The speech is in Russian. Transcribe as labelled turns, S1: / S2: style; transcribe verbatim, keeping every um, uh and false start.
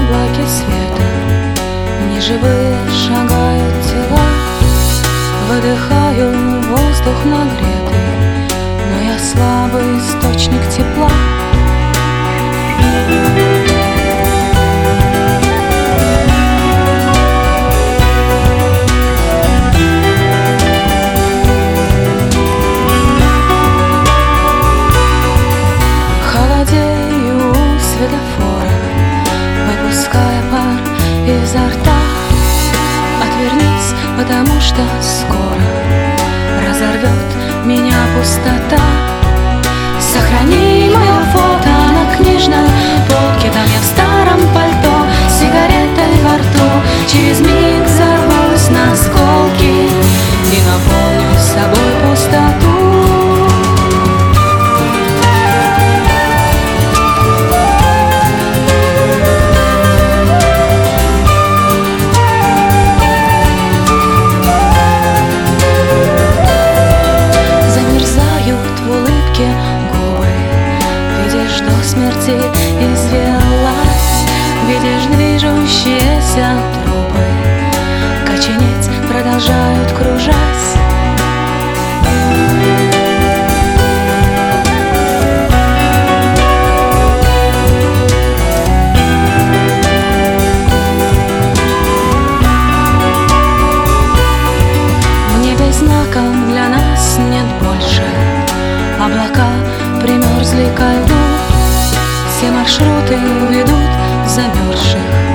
S1: облаке света неживые шагают тела. Выдыхаю воздух нагретый, но я слабый источник тепла. Холодею у светофора, выпуская пар изо рта. Отвернись, потому что скоро разорвет меня пустота. Сохрани мое фото на книжной полке. Там я в старом пальто, с сигаретой во рту. Через миг взорвусь на осколки и наполню собой пустоту. Смерти извелась, видишь движущиеся трубы, коченеть продолжают кружась. В небе знаком для нас нет больше, облака примерзли ко льду. Все маршруты ведут замерзших